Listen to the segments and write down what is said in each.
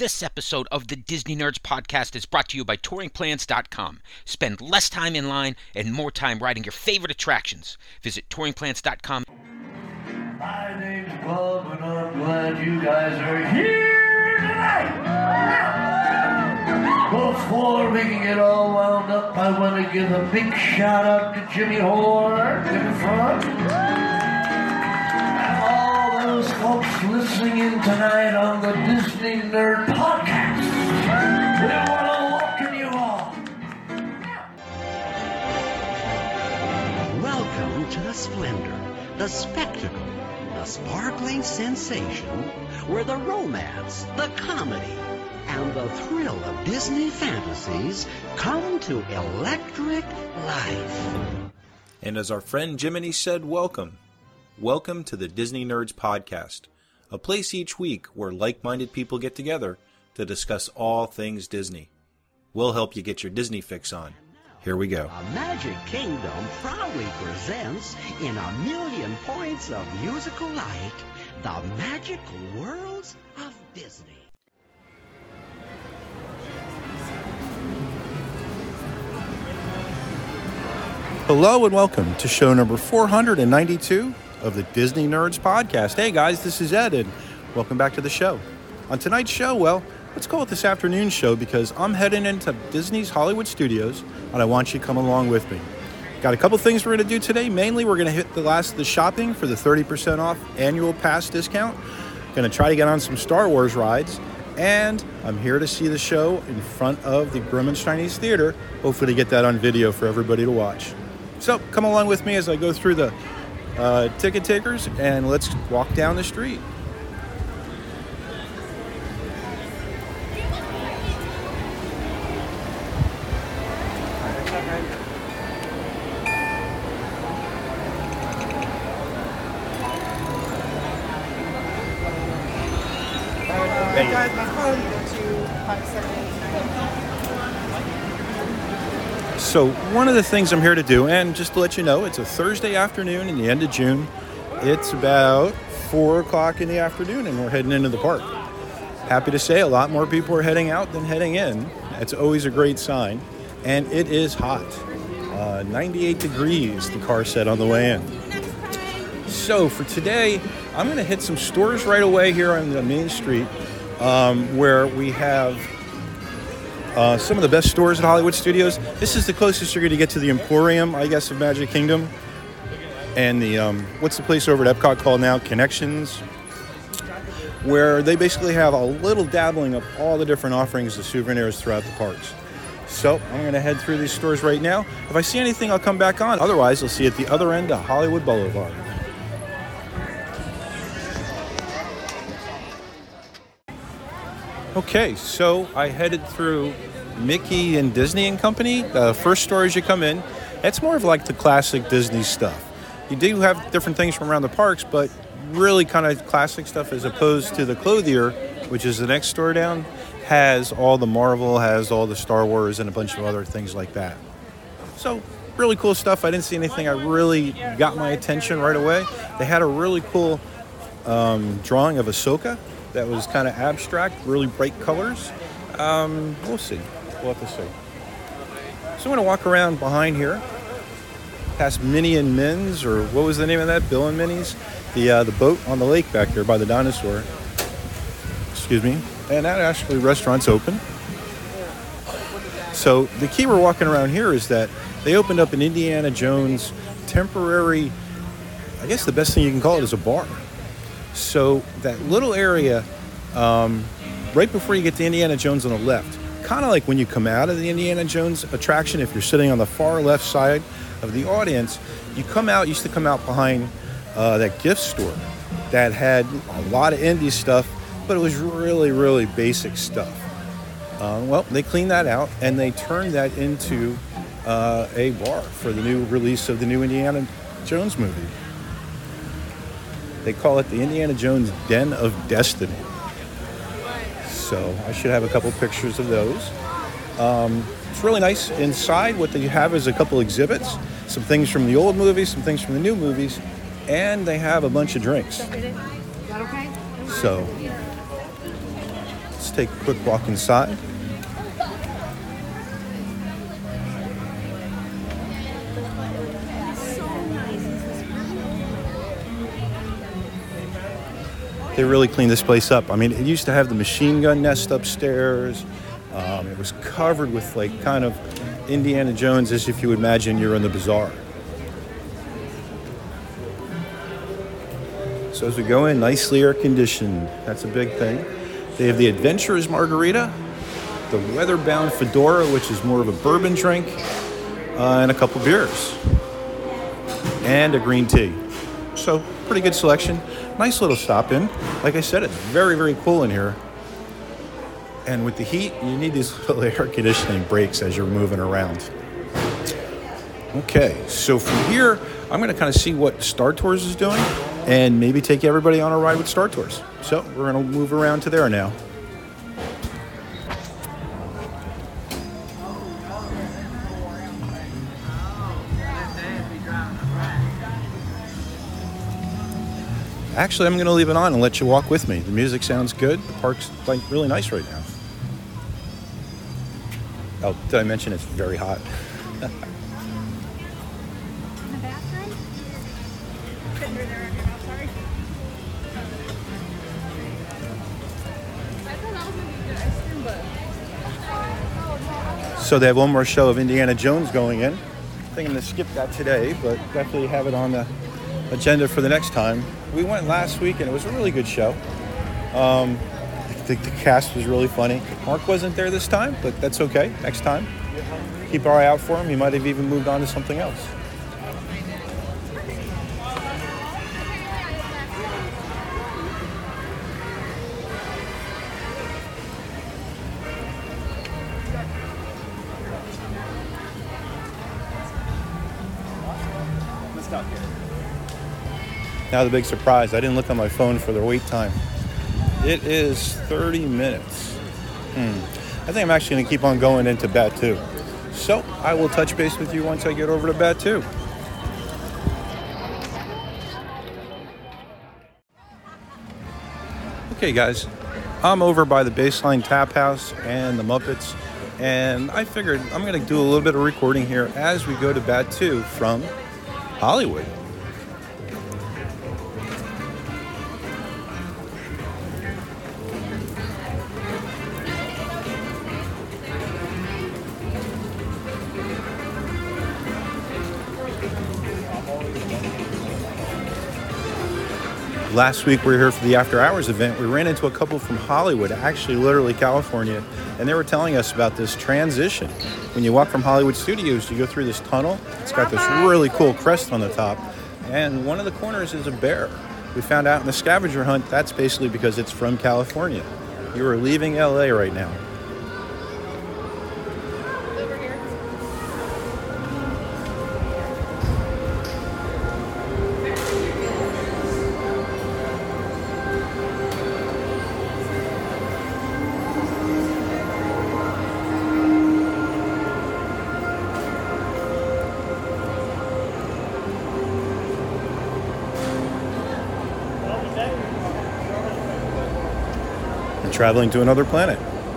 This episode of the Disney Nerds podcast is brought to you by touringplans.com. Spend less time in line and more time riding your favorite attractions. Visit touringplans.com. My name's Bob, and I'm glad you guys are here tonight. Before we can get all wound up, I want to give a big shout out to Jimmy Horde in front. And all those folks listening in tonight on the Disney Nerd Podcast. We want to welcome you all. Welcome to the splendor, the spectacle, the sparkling sensation, where the romance, the comedy, and the thrill of Disney fantasies come to electric life. And as our friend Jiminy said, welcome. Welcome to the Disney Nerds Podcast, a place each week where like-minded people get together to discuss all things Disney. We'll help you get your Disney fix on. Here we go. A Magic Kingdom proudly presents, in a million points of musical light, the magical worlds of Disney. Hello and welcome to show number 492 of the Disney Nerds Podcast. Hey guys, this is Ed and welcome back to the show. On tonight's show, well, let's call it this afternoon show because I'm heading into Disney's Hollywood Studios and I want you to come along with me. Got a couple things we're going to do today. Mainly, we're going to hit the last of the shopping for the 30% off annual pass discount. Going to try to get on some Star Wars rides. And I'm here to see the show in front of the Grumman's Chinese Theater. Hopefully get that on video for everybody to watch. So come along with me as I go through the ticket takers and let's walk down the street. So one of the things I'm here to do, and just to let you know, it's a Thursday afternoon in the end of June. It's about 4 o'clock in the afternoon and we're heading into the park. Happy to say a lot more people are heading out than heading in. It's always a great sign. And it is hot. 98 degrees, the car said on the way in. So for today, I'm going to hit some stores right away here on the main street where we have some of the best stores at Hollywood Studios. This is the closest you're going to get to the Emporium, I guess, of Magic Kingdom. And the, what's the place over at Epcot called now? Connections. Where they basically have a little dabbling of all the different offerings of souvenirs throughout the parks. So I'm going to head through these stores right now. If I see anything, I'll come back on. Otherwise, I'll see you at the other end of Hollywood Boulevard. Okay, so I headed through Mickey and Disney and Company. The first store as you come in, it's more of like the classic Disney stuff. You do have different things from around the parks, but really kind of classic stuff as opposed to the Clothier, which is the next store down, has all the Marvel, has all the Star Wars and a bunch of other things like that. So really cool stuff. I didn't see anything that really got my attention right away. They had a really cool drawing of Ahsoka that was kind of abstract, really bright colors. We'll see. We'll have to see. So I'm going to walk around behind here, past Minnie and Min's, or what was the name of that? Bill and Minnie's? The boat on the lake back there by the dinosaur. Excuse me. And that actually restaurant's open. So the key we're walking around here is that they opened up an Indiana Jones temporary, I guess the best thing you can call it is a bar. So that little area, right before you get to Indiana Jones on the left, kind of like when you come out of the Indiana Jones attraction, if you're sitting on the far left side of the audience, you used to come out behind that gift store that had a lot of indie stuff, but it was really, really basic stuff. Well, they cleaned that out and they turned that into a bar for the new release of the new Indiana Jones movie. They call it the Indiana Jones Den of Destiny. So I should have a couple pictures of those. It's really nice. Inside, what they have is a couple exhibits, some things from the old movies, some things from the new movies, and they have a bunch of drinks. So take a quick walk inside. They really cleaned this place up. I mean, it used to have the machine gun nest upstairs. It was covered with like kind of Indiana Jones, as if you would imagine you're in the bazaar. So as we go in, nicely air conditioned. That's a big thing. They have the Adventurer's Margarita, the Weatherbound Fedora, which is more of a bourbon drink, and a couple beers, and a green tea. So pretty good selection. Nice little stop in. Like I said, it's very, very cool in here. And with the heat, you need these little air conditioning breaks as you're moving around. Okay, so from here, I'm going to kind of see what Star Tours is doing and maybe take everybody on a ride with Star Tours. So we're going to move around to there now. Actually, I'm going to leave it on and let you walk with me. The music sounds good. The park's like really nice right now. Oh, did I mention it's very hot? In the bathroom? Couldn't be there right now, sorry. I thought that was going to be good ice cream, but... So they have one more show of Indiana Jones going in. I think I'm going to skip that today, but definitely have it on the agenda for the next time. We went last week and it was a really good show. The cast was really funny. Mark wasn't there this time, but that's okay. Next time, keep our eye out for him. He might have even moved on to something else. Now the big surprise, I didn't look on my phone for the wait time. It is 30 minutes. I think I'm actually going to keep on going into Batuu. So I will touch base with you once I get over to Batuu. Okay guys, I'm over by the Baseline Tap House and the Muppets, and I figured I'm going to do a little bit of recording here as we go to Batuu from Hollywood. Last week we were here for the After Hours event. We ran into a couple from Hollywood, actually literally California, and they were telling us about this transition. When you walk from Hollywood Studios, you go through this tunnel. It's got this really cool crest on the top, and one of the corners is a bear. We found out in the scavenger hunt that's basically because it's from California. You are leaving LA right now. Traveling to another planet.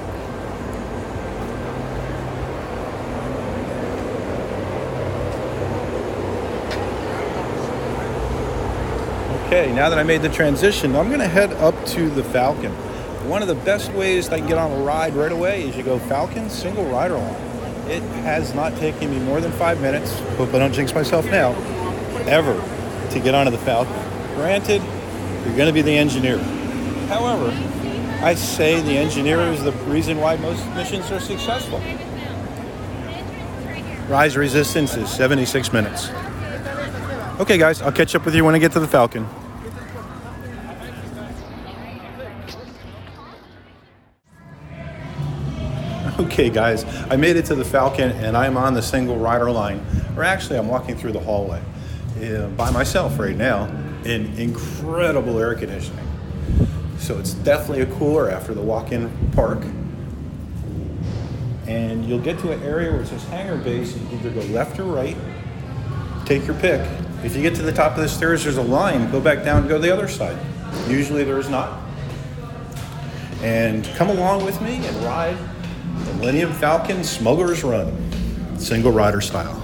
Okay, now that I made the transition, I'm going to head up to the Falcon. One of the best ways I can get on a ride right away is you go Falcon single rider line. It has not taken me more than 5 minutes, hope I don't jinx myself now, ever to get onto the Falcon. Granted, you're going to be the engineer. However, I say the engineer is the reason why most missions are successful. Rise resistance is 76 minutes. Okay guys, I'll catch up with you when I get to the Falcon. Okay guys, I made it to the Falcon and I'm on the single rider line. Or actually I'm walking through the hallway by myself right now in incredible air conditioning. So it's definitely a cooler after the walk-in park. And you'll get to an area where it says hangar base. You can either go left or right. Take your pick. If you get to the top of the stairs, there's a line. Go back down and go to the other side. Usually there is not. and come along with me and ride the Millennium Falcon Smuggler's Run, single rider style.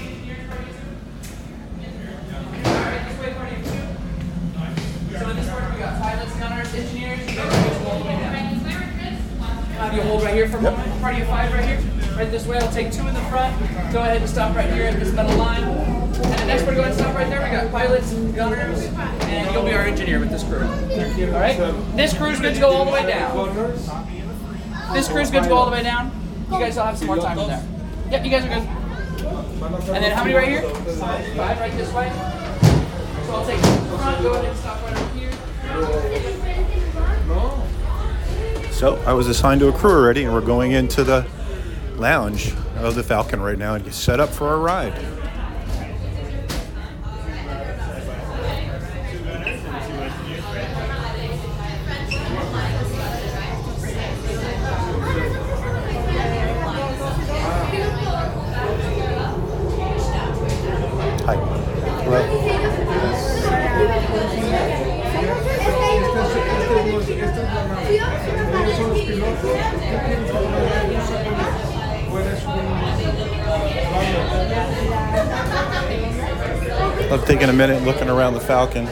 Have you hold right here for a moment. Party of 5 right here. Right this way. I'll take 2 in the front. Go ahead and stop right here at this metal line. And the next one, go ahead and stop right there. We got pilots, gunners, and you'll be our engineer with this crew. All right. This crew's good to go all the way down. This crew's good to go all the way down. You guys will have some more time in there. Yep, you guys are good. And then how many right here? 5 right this way. So I'll take 2 in the front. Go ahead and stop right over here. So I was assigned to a crew already, and we're going into the lounge of the Falcon right now and get set up for our ride. Hi. Hello. Love taking a minute looking around the Falcon.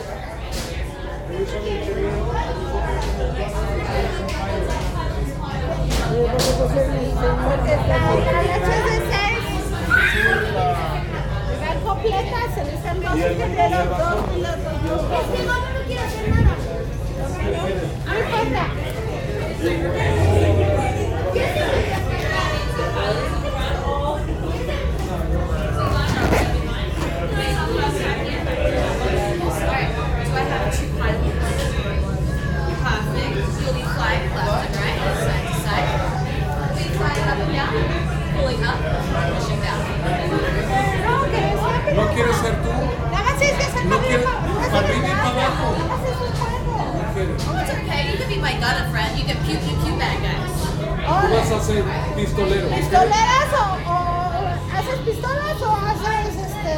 ¿No quieres ser tú? ¿No quieres para arriba y para abajo? Oh, it's okay. You can be my gunner friend. You can pew pew pew bad guys. Tú vas a ser pistolero. ¿Pistoleras o haces pistolas o haces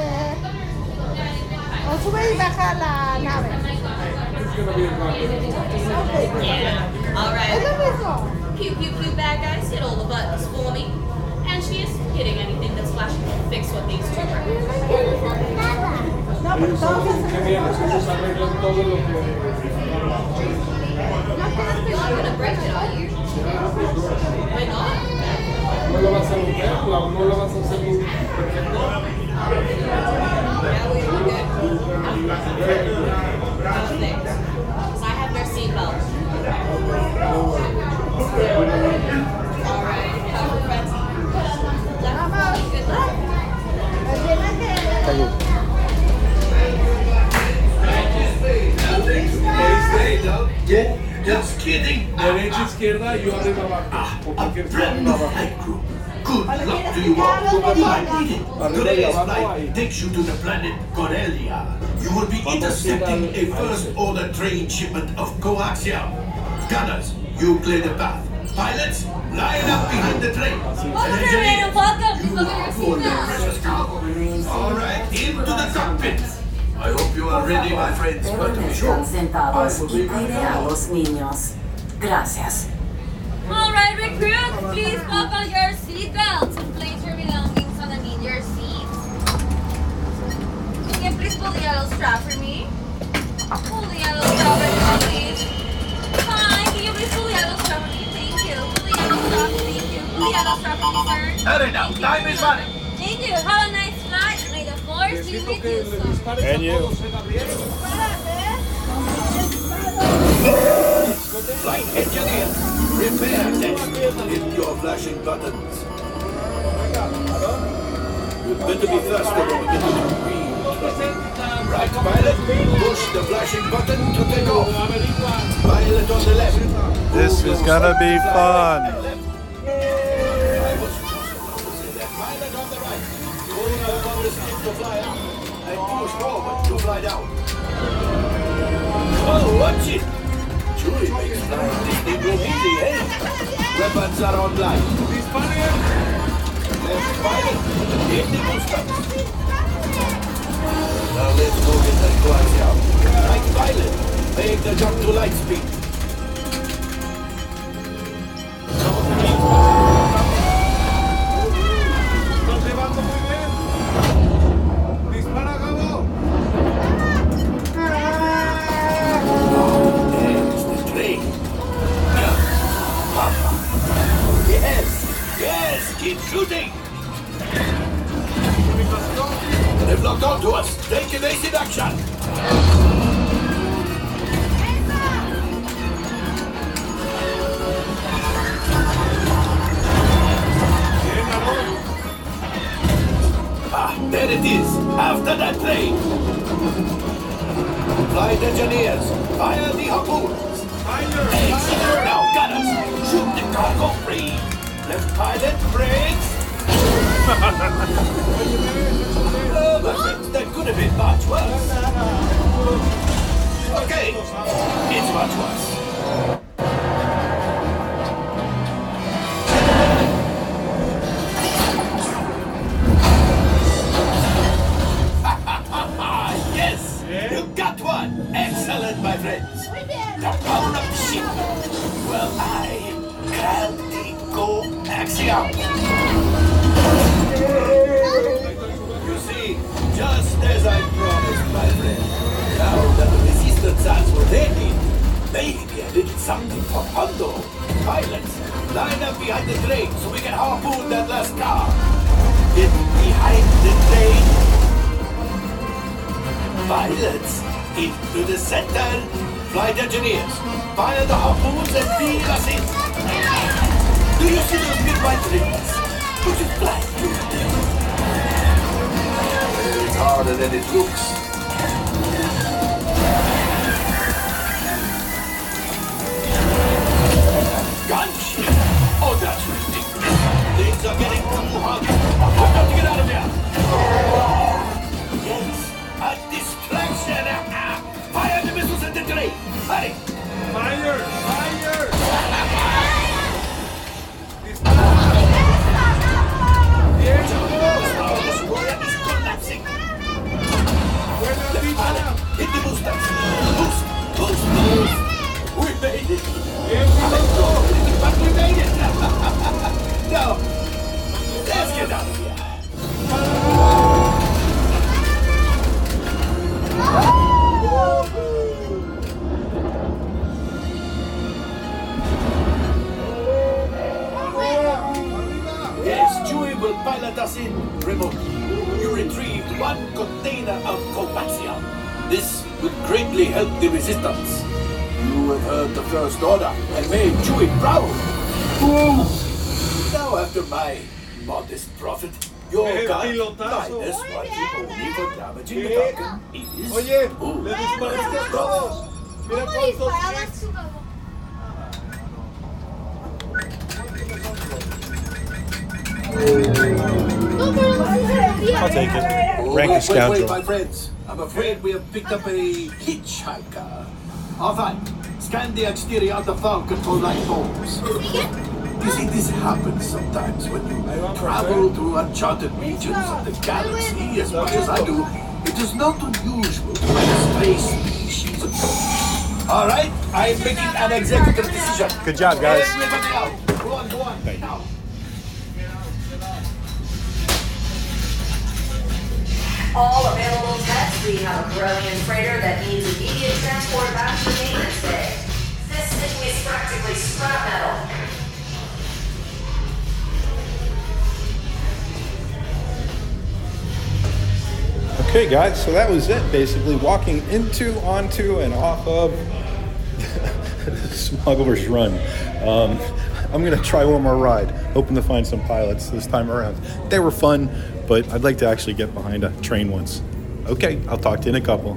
o sube y baja la nave? It's gonna be a All Es right. lo mismo. Pew pew pew bad guys. Hit all the buttons for me. And she is hitting anything that's flashing. We'll fix what needs to work. No, pero todos que vienes, ellos arreglan todo lo que... You're not gonna break it, are you? Why not? ¿No lo vas a romper o no lo vas a hacer perfecto? Yeah, we were good. Perfect. Because I have their seatbelt. All right. Have a friends. Good luck. Thank you. Yeah, just kidding. Derecha, izquierda, yo arriba, abajo. ¿O A por qué está brand arriba, new abajo? flight crew. Good luck to you all. Today's flight takes you to the planet Corellia. You will be intercepting a first-order train shipment of coaxium. Gunners, you clear the path. Pilots, line up behind the train. Welcome, everyone. Welcome. You Look at are your for your seatbelts. precious cargo. All right, into the cockpit. I hope you are ready, my friends, but to be sure, Están sentados y cuide a los niños. Gracias. All right, recruits, please buckle your seatbelts and place your belongings underneath your seats. Can you please pull the yellow strap for me? Pull the yellow strap for me, please. Hi, can you please pull the yellow strap for me? Thank you. Pull the yellow strap, thank you. Pull the yellow strap for me, sir. hurry now, time is running. Thank you. Have a nice flight. May the force be Necesito with que you, le sir. dispares And a you. todos, Gabriel. Flight engineer, prepare test. Hit your flashing buttons. You better be faster when we get to the green. Right, pilot, push the flashing button to take off. Pilot on the left. This is gonna be fun. I was supposed to say that. Pilot on the right. Pull on the stick to fly up. And push forward to fly down. Oh, watch it! Chewie makes flying this thing look easy, eh? Weapons are online. Left pilot, hit the boosters. Now let's go get that coaxium. Right pilot, make the jump to light speed. Estás llevando muy bien. Dispara, Gabo. There's the train. Yes, yes, keep shooting. They've locked onto us. Take evasive action. There it is, after that train. Flight engineers, fire the harpoons. Excellent, now gunners, shoot the cargo free. Left pilot, brakes. Oh, my friends, that could have been much worse. Okay, it's much worse. Yes, you got one. Excellent, my friends. Now power up the ship. Well, I can't go axiom. You see, just as I promised, my friend. Now that the resistance has what they need, maybe a little something for Hondo. Pilots, line up behind the train so we can harpoon that last car. Get behind the train. Pilots, into the center. Flight engineers, fire the harpoons and reel us in. Do you see those big white rings? Would you fly through them? It's harder than it looks. Gunship? Oh, that's ridiculous. Things are getting too hot. I've got to get out of here. Yes, a distraction. Fire the missiles at the train. Hurry. Fire! Fire! Is collapsing. Left pilot, hit the boosters. Boost, boost, boost. We made it. But we made it. Now, let's get out of here. Yes, Chewie will pilot us in remotely. You retrieve one container of coaxium. This would greatly help the resistance. You have heard the First Order and made Chewie proud. Ooh. Now, after my modest profit, your gun minus what you owe me for damaging the Falcon is... Oye, le disparaste a todos. Mira cuántos hits. I'll take it. Rank a Wait, scoundrel. my friends. I'm afraid we have picked up a hitchhiker. All right, scan the exterior of the Falcon for light bulbs. You see, this happens sometimes when you travel through uncharted regions of the galaxy as much as I do. It is not unusual to find a stray species of... All right, I am making an executive decision. Good job, guys. Everybody out. Go on, Thank you. now. All available techs, we have a brilliant freighter that needs immediate transport back to the maintenance bay. This thing is practically scrap metal. Okay, guys, so that was it. Basically, walking into, onto, and off of Smuggler's Run. I'm going to try one more ride, hoping to find some pilots this time around. They were fun, but I'd like to actually get behind a train once. Okay, I'll talk to you in a couple.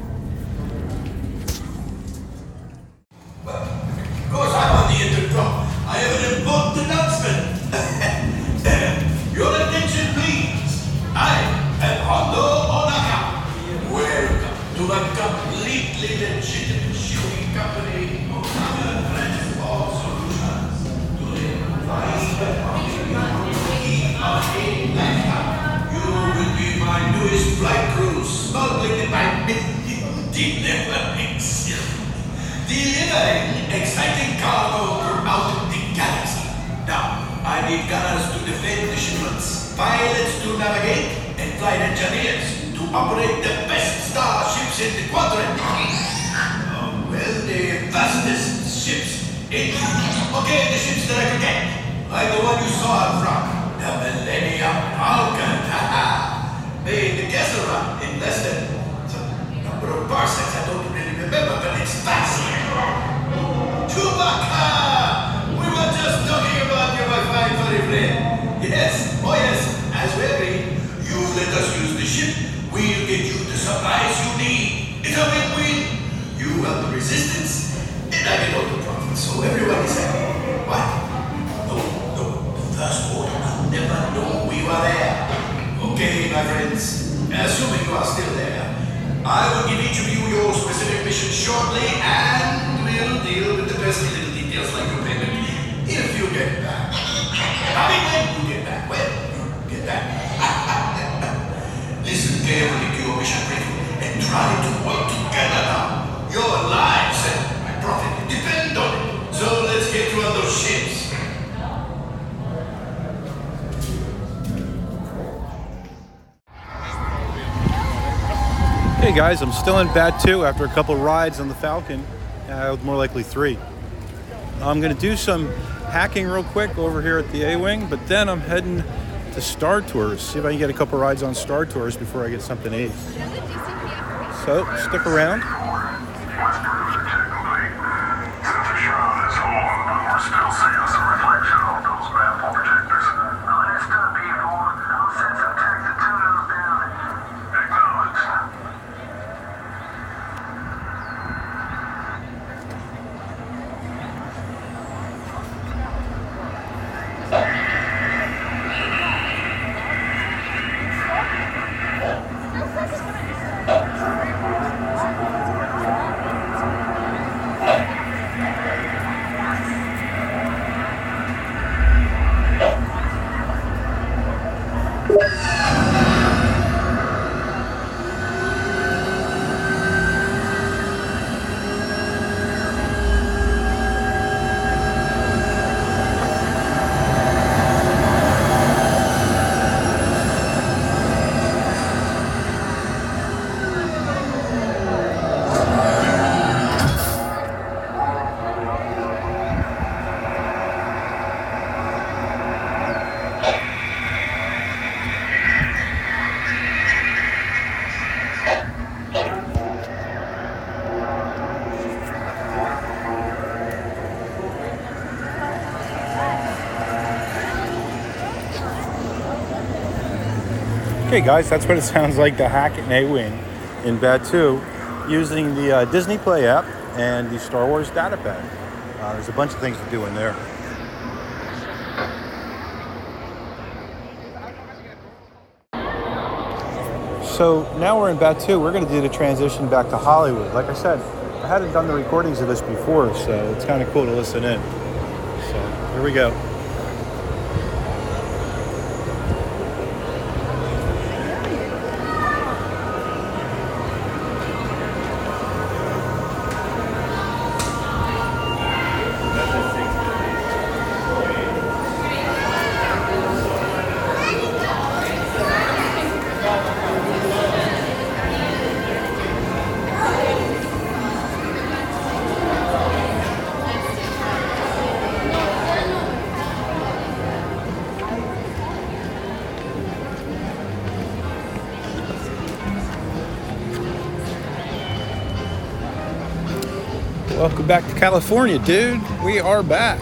Because I'm on the intercom, I have an important announcement. Your attention, please. I am Hondo Onaka. Welcome to my completely legitimate shipping company, Onaka Transport Solutions. Today, you will be my newest flight crew, smuggling in my delivering exciting cargo throughout the galaxy. I need gunners to defend the shipments, pilots to navigate, and flight engineers to operate the best starships in the quadrant. Well, the fastest ships in... Okay, the ships that I could get. Like the one you saw up front. The Millennium Falcon. Made the Kessel Run in less than some number of parsecs I don't really remember, but it's fast. Chewbacca! We were just talking about you, my fine furry friend. Yes, oh yes, as we agreed. You let us use the ship, we'll get you the supplies you need. It's a win-win. You help the resistance, and I get all the profits, so everyone is happy. What? No, the First Order will never know we were there. Okay, my friends, assuming you are still there, I will give each of you your specific mission shortly, and we'll deal with the pesky little details like your payment if you get back. I mean, when you get back. Well, you get back. Listen carefully to your mission briefing and try to work together now. Your lives and my profit depend on it. So let's get you on those ships. Hey guys, I'm still in Batuu after a couple rides on the Falcon, more likely 3. I'm going to do some hacking real quick over here at the A-Wing, but then I'm heading to Star Tours, see if I can get a couple rides on Star Tours before I get something to eat. So, stick around. Okay guys, that's what it sounds like to hack an A-Wing in Batuu using the Disney Play app and the Star Wars data pad. There's a bunch of things to do in there. So now we're in Batuu. We're going to do the transition back to Hollywood. Like I said, I hadn't done the recordings of this before, so it's kind of cool to listen in. So here we go. Welcome back to California, dude. We are back.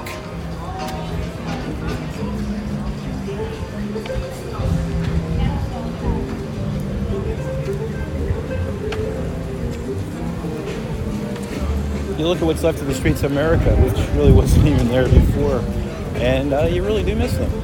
You look at what's left of the streets of America, which really wasn't even there before, and you really do miss them.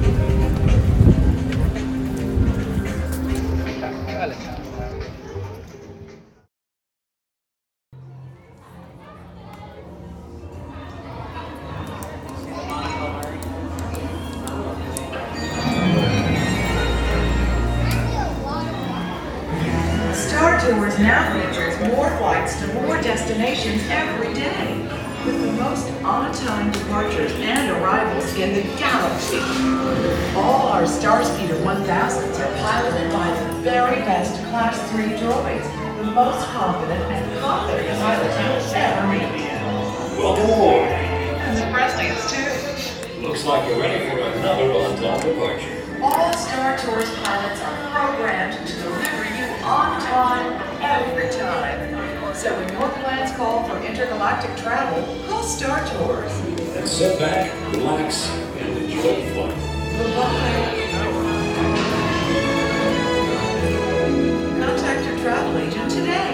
Star Tours now features more flights to more destinations every day, with the most on-time departures and arrivals in the galaxy. All our Starspeeder 1000s are piloted by the very best Class 3 droids, the most confident and confident pilots you'll ever meet. Welcome aboard. And the Presleys, too. Looks like you're ready for another on-time departure. All Star Tours pilots are programmed to deliver you on time, every time. So when your plans call for intergalactic travel, call Star Tours. And sit back, relax, and enjoy the flight. Goodbye. Contact your travel agent today.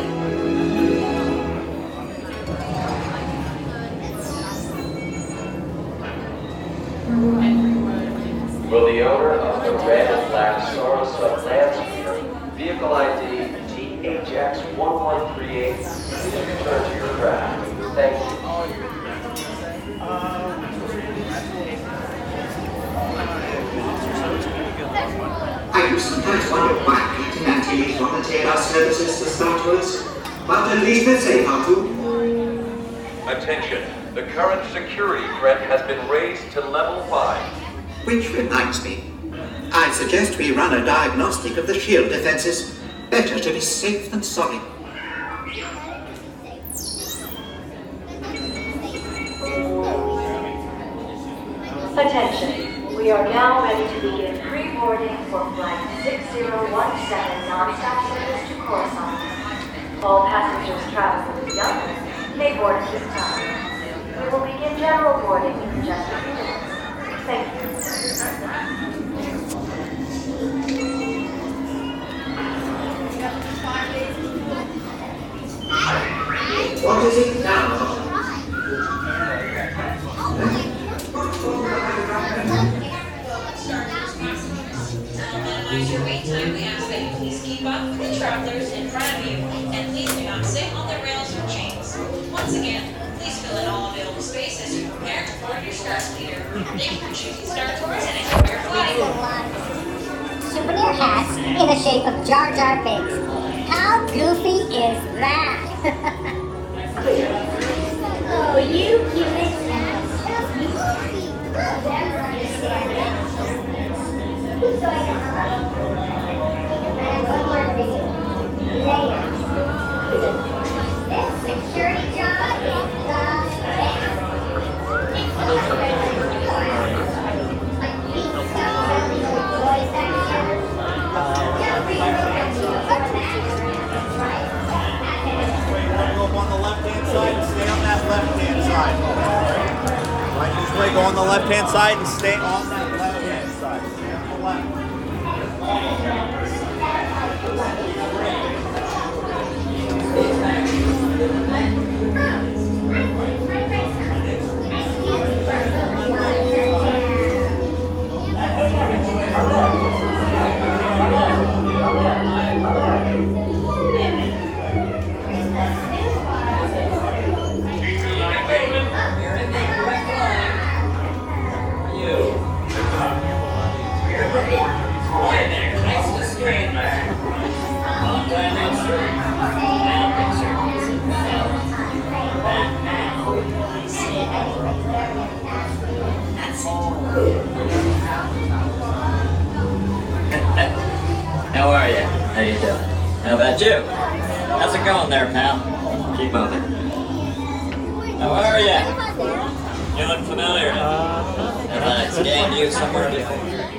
Will the owner of the red and black Sarasota Landspeeder, vehicle ID THX1138, please return to your craft? Thank you. I used to sometimes wonder why Captain Antilles volunteered our services to Star Tours, but at least they're safe, aren't you? Attention. The current security threat has been raised to level 5. Which reminds me, I suggest we run a diagnostic of the shield defenses. Better to be safe than sorry. Attention. We are now ready to begin pre-boarding for Flight 6017 non-stop service to Coruscant. All passengers traveling with Youngers may board at this time. We will begin general boarding in just a few minutes. Thank you. What is it now? Minimize your wait time, we ask that you please keep up with the travelers in front of you, and please do not sit on the rails or chains. Once again, please fill in all available space as you prepare to board your Starspeeder. Thank you for choosing Star Tours and enjoy your flight. Souvenir hats in the shape of Jar Jar Binks. How goofy is that? Oh, you cute. Who's going to this security job is the Go on the left-hand side and stay on that left-hand side. Right this way, go on the left-hand side and stay on that left-hand side. Stay on the left. How are you? How you doing? How about you? How's it going there, pal? Keep moving. How are you? You look familiar. Have I scanned you somewhere before?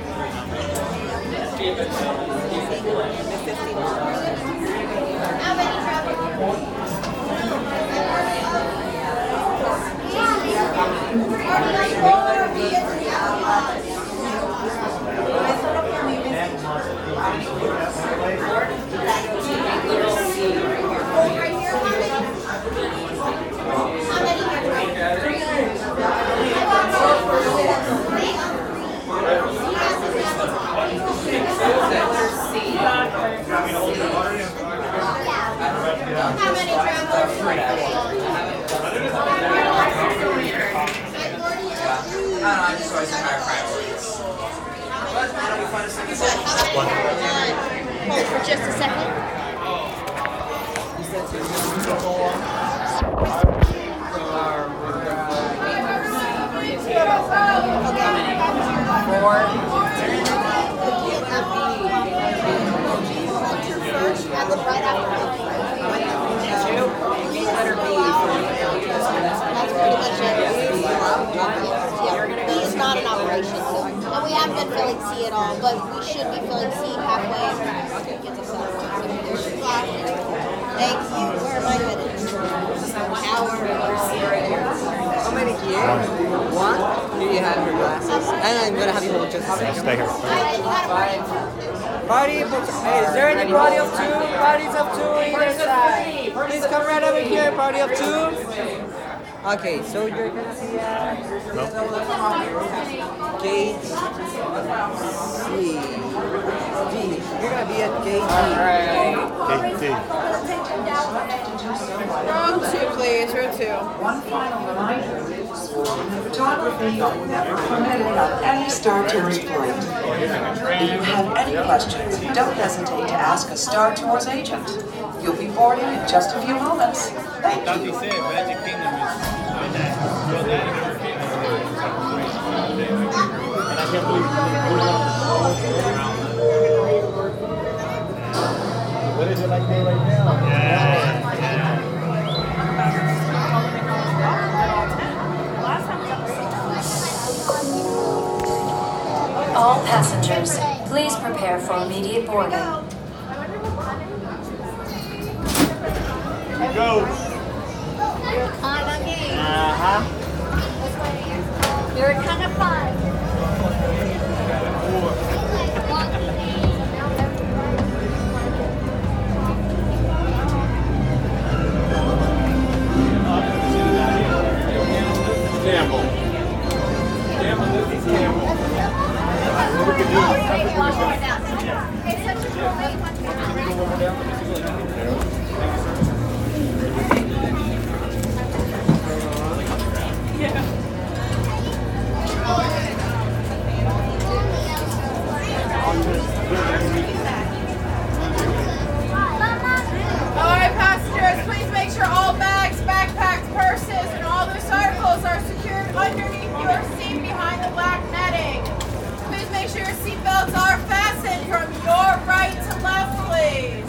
I just always have my priorities. But that'll be fun to see. Hold for just a second. You said to And then right after that's pretty much it. Yeah. B is not an operation. So, and we haven't been filling C at all, but we should be filling C halfway. Thank you. Where am I headed? How many here? One? Here you have your glasses. And I'm going to have you hold just a second. Stay here. Party, hey, is there any party of two? Parties of two either side. Please come right over here, party of two. Okay, so you're gonna be at gate C. D. You're gonna be at gate D. Gate D. Row 2, please. Row 2. One final reminder, photography never permitted on any Star Tours flight. If you have any questions, don't hesitate to ask a Star Tours agent. You'll be boarding in just a few moments. Thank you. Magic Kingdom is what is it like there right now? All passengers, please prepare for immediate boarding. Go. You're kind of fun. Campbell. Campbell, this is Campbell. Look at Alright, passengers, please make sure all bags, backpacks, purses, and all those articles are secured underneath your seat behind the black netting. Please make sure your seatbelts are fastened from your right to left, please.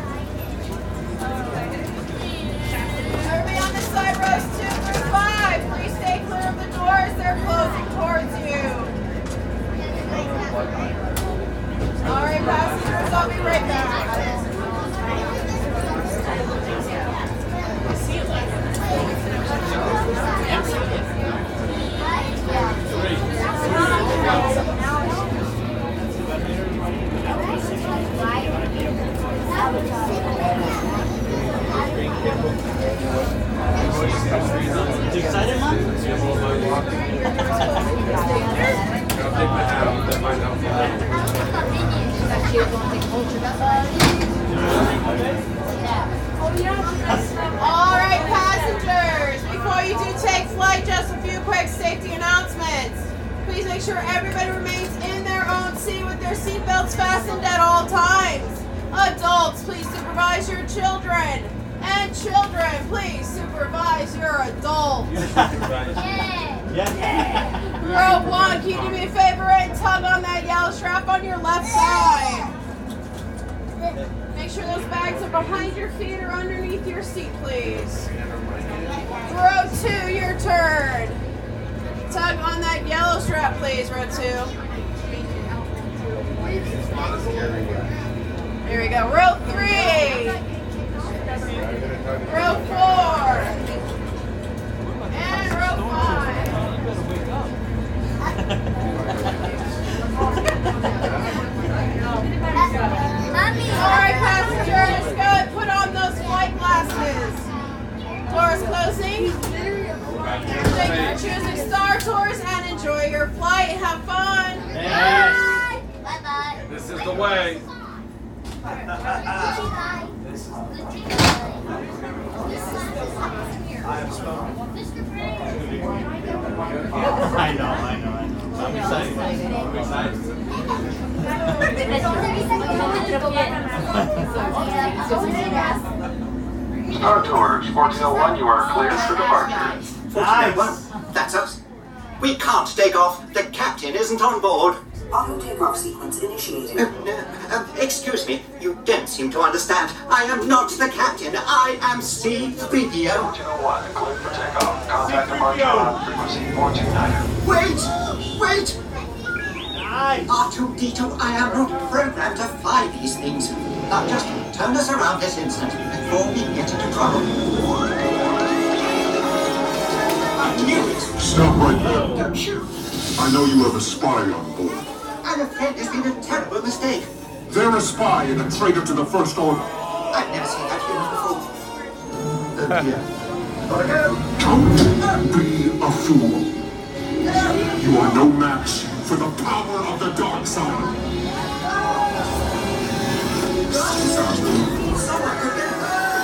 Everybody on this side, rows 2 through 5, please stay clear of the doors. They're closing towards you. Alright, passengers, I'll be right back. You excited, Mom? Alright, passengers, before you do take flight, just a few quick safety announcements. Please make sure everybody remains in their own seat with their seatbelts fastened at all times. Adults, please supervise your children. And children, please supervise your adults. Row 1, can you do me a favor and tug on that yellow strap on your left side? Make sure those bags are behind your feet or underneath your seat, please. Row 2, your turn. Tug on that yellow strap, please, row 2. There we go. Row 3. Row 4. And row 5. Alright, passengers, go and put on those flight glasses. Doors closing. Thank you for choosing Star Tours and enjoy your flight. Have fun. Yes. Bye-bye. This is the way. I have spoken. I know. I'm excited. Star Tours 1401, you are cleared for departure. 1401, that's us. We can't take off. The captain isn't on board. Auto takeoff sequence initiated. Excuse me, you don't seem to understand. I am not the captain. I am C-3PO. 201, cleared for takeoff. Contact departure on frequency 429. Wait! R2-D2, I am not programmed to fly these things. Now just turn us around this instant before we get into trouble. I knew it! Stop right there. Don't shoot. I know you have a spy on board. I'm afraid there's been a terrible mistake. They're a spy and a traitor to the First Order. I've never seen that human before. Oh dear. Don't be a fool. You are no match for the power of the dark side. Someone could get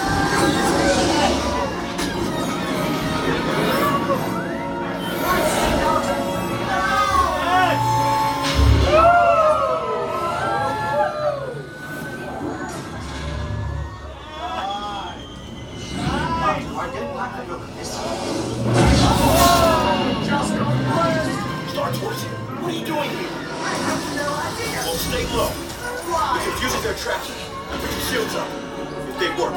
What are you doing here? I have no idea. Well, stay low. Why? We're confusing their traction. Now put your shields up. If they work.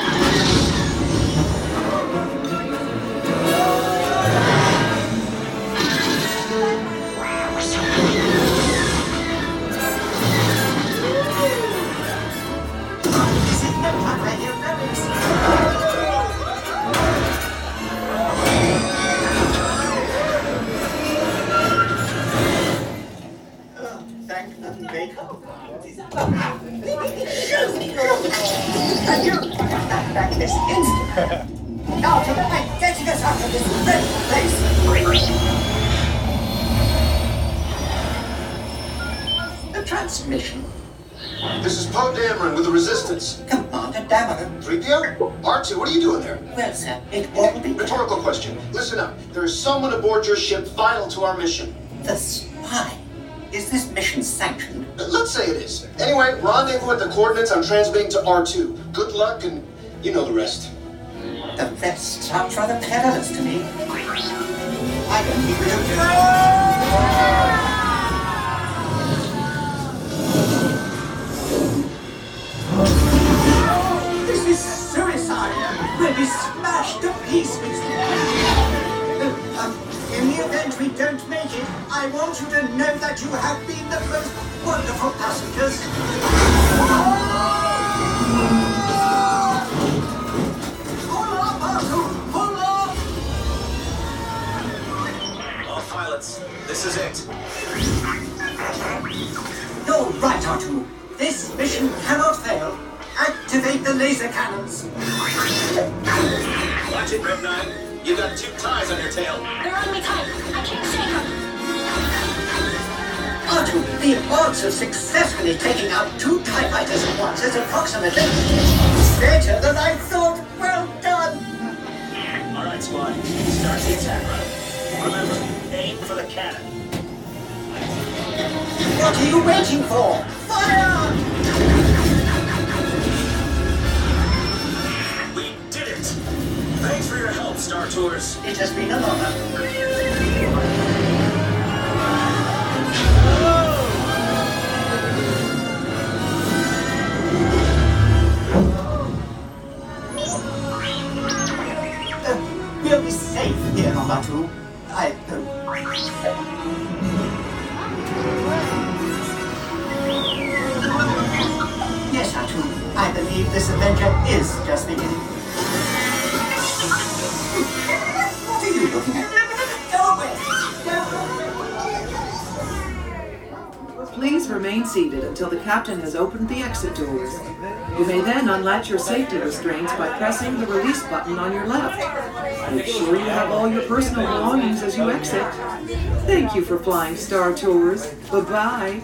And you back this instant. Now to the right, getting us out of this place. The transmission. This is Poe Dameron with the Resistance. Commander Dameron. 3PO? R2, what are you doing there? Well, sir, it won't be. Rhetorical question. Listen up. There is someone aboard your ship vital to our mission. The spy. Is this mission sanctioned? Let's say it is. Anyway, rendezvous at the coordinates I'm transmitting to R2. Good luck, and you know the rest. The rest sounds rather perilous to me. I don't even This is suicide. We'll be smashed to pieces. In the event we don't make it, I want you to know that you have been the most wonderful passengers. Pull up, Arthur! Pull up! All pilots, this is it. You're right, R2. This mission cannot fail. Activate the laser cannons. Watch it, Red 9. You got 2 ties on your tail. They're on me tight. I can't shake them. R2, the odds of successfully taking out 2 TIE fighters at once is approximately greater than I thought. Well done. All right, squad. Start the attack run. Remember, aim for the cannon. What are you waiting for? Fire! We did it! Thanks for your help, Star Tours. It has been an honor. We'll be safe here, Batu. I hope. Yes, Atu. I believe this adventure is just beginning. What are you looking at? Go away! Please remain seated until the captain has opened the exit doors. You may then unlatch your safety restraints by pressing the release button on your left. Make sure you have all your personal belongings as you exit. Thank you for flying Star Tours. Bye-bye.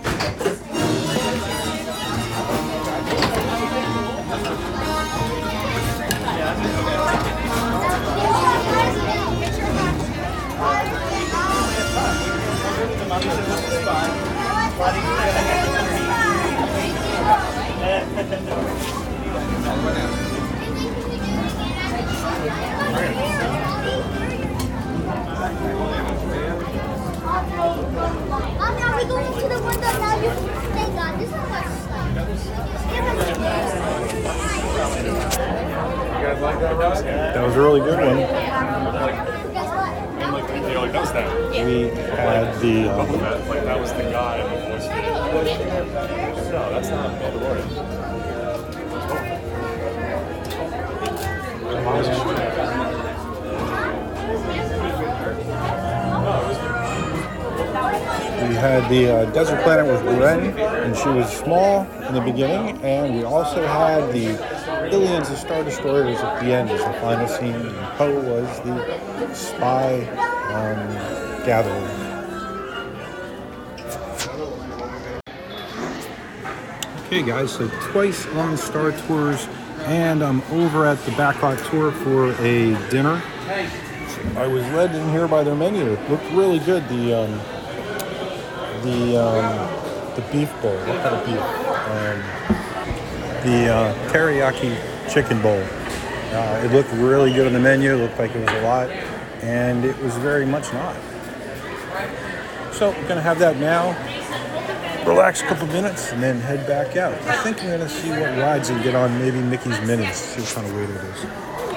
Mommy, are we going to the was a really good one. He only does that. We had the... that was the guy who voiced it. No, that's not Mandalorian. We had the Desert Planet with Ren, and she was small in the beginning, and we also had the Billions of Star Destroyers at the end as the final scene, and Poe was the spy gatherer. Okay guys, so twice on Star Tours, and I'm over at the Backlot Tour for a dinner. I was led in here by their menu. It looked really good. The beef bowl. What kind of beef? The teriyaki chicken bowl. It looked really good on the menu. It looked like it was a lot, and it was very much not. So I'm gonna have that now. Relax a couple minutes and then head back out. I think I'm gonna see what rides I can get on. Maybe Mickey's Minis. See what kind of weight it is.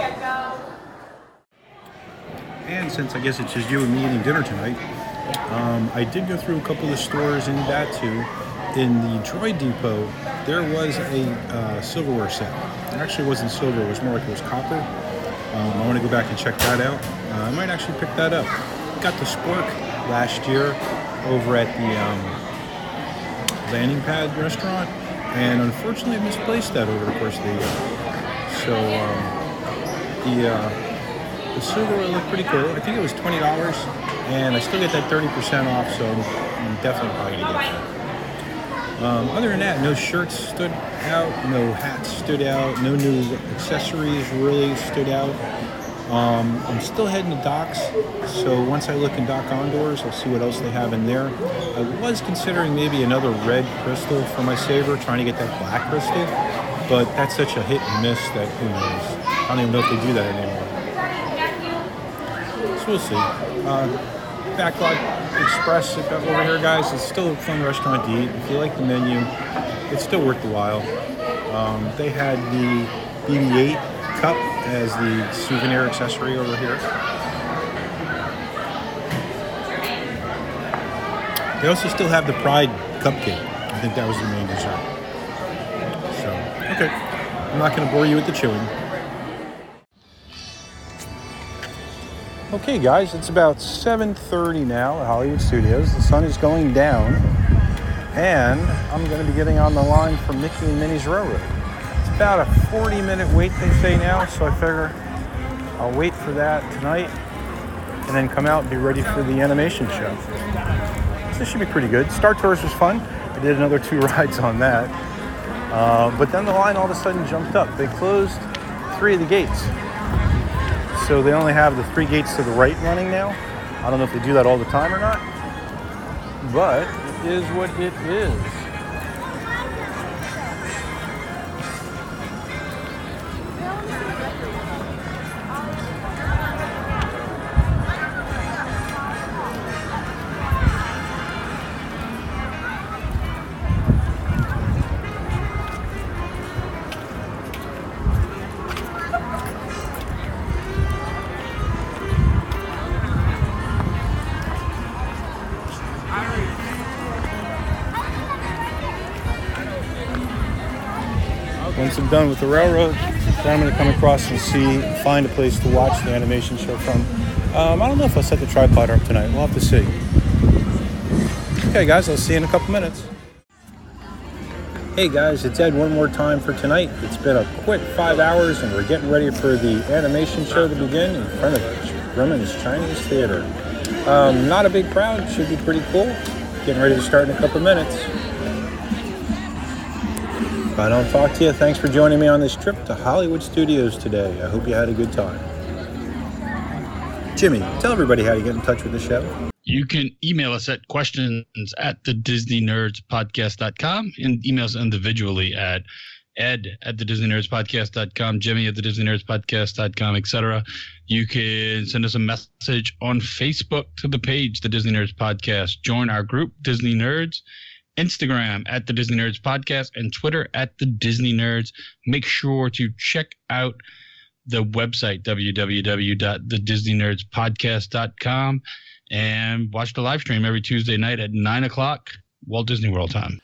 And since I guess it's just you and me eating dinner tonight, I did go through a couple of stores in Batu. In the Droid Depot, there was a silverware set. It actually wasn't silver, it was more like it was copper. I want to go back and check that out. I might actually pick that up. Got the Spork last year over at the Landing Pad restaurant, and unfortunately I misplaced that over the course of the year. So the silverware looked pretty cool. I think it was $20, and I still get that 30% off, so I'm definitely probably going to get that. Other than that, no shirts stood out, no hats stood out, no new accessories really stood out. I'm still heading to Doc's, so once I look in Doc Ondors, I'll see what else they have in there. I was considering maybe another red crystal for my Saber, trying to get that black crystal, but that's such a hit and miss that who knows. I don't even know if they do that anymore. So we'll see. Backlot Express over here, guys. It's still a fun restaurant to eat. If you like the menu, it's still worth the while. They had the BB-8 cup as the souvenir accessory over here. They also still have the Pride cupcake. I think that was the main dessert. So, okay. I'm not going to bore you with the chewing. Okay guys, it's about 7:30 now at Hollywood Studios. The sun is going down, and I'm going to be getting on the line for Mickey and Minnie's Railroad. It's about a 40-minute wait, they say now, so I figure I'll wait for that tonight and then come out and be ready for the animation show. So this should be pretty good. Star Tours was fun. I did another 2 rides on that. But then the line all of a sudden jumped up. They closed 3 of the gates. So they only have the 3 gates to the right running now. I don't know if they do that all the time or not, but it is what it is. Once I'm done with the railroad, then I'm going to come across and find a place to watch the animation show from. I don't know if I'll set the tripod up tonight. We'll have to see. Okay, guys, I'll see you in a couple minutes. Hey, guys, it's Ed one more time for tonight. It's been a quick 5 hours, and we're getting ready for the animation show to begin in front of Grumman's Chinese Theater. Not a big crowd. Should be pretty cool. Getting ready to start in a couple minutes. If I don't talk to you, thanks for joining me on this trip to Hollywood Studios today. I hope you had a good time. Jimmy, tell everybody how you get in touch with the show. You can email us at questions@thedisneynerdspodcast.com and email us individually at ed@thedisneynerdspodcast.com, jimmy@thedisneynerdspodcast.com, etc. You can send us a message on Facebook to the page, The Disney Nerds Podcast. Join our group, Disney Nerds. Instagram at The Disney Nerds Podcast and Twitter at The Disney Nerds. Make sure to check out the website, www.thedisneynerdspodcast.com, and watch the live stream every Tuesday night at 9 o'clock Walt Disney World time.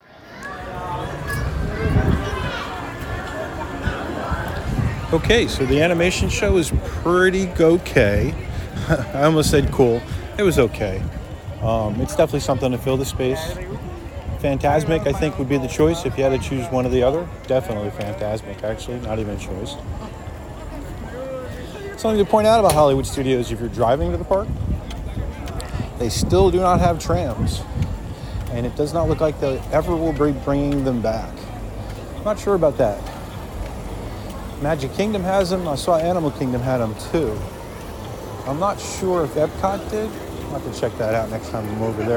Okay, so the animation show is pretty okay. I almost said cool. It was okay. It's definitely something to fill the space. Fantasmic, I think, would be the choice if you had to choose one or the other. Definitely Fantasmic, actually, not even a choice. Something to point out about Hollywood Studios, if you're driving to the park, they still do not have trams. And it does not look like they ever will be bringing them back. I'm not sure about that. Magic Kingdom has them. I saw Animal Kingdom had them too. I'm not sure if Epcot did. I'll have to check that out next time I'm over there.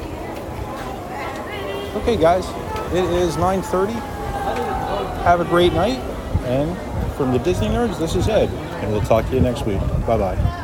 Okay, guys, it is 9:30. Have a great night. And from the Disney Nerds, this is Ed. And we'll talk to you next week. Bye-bye.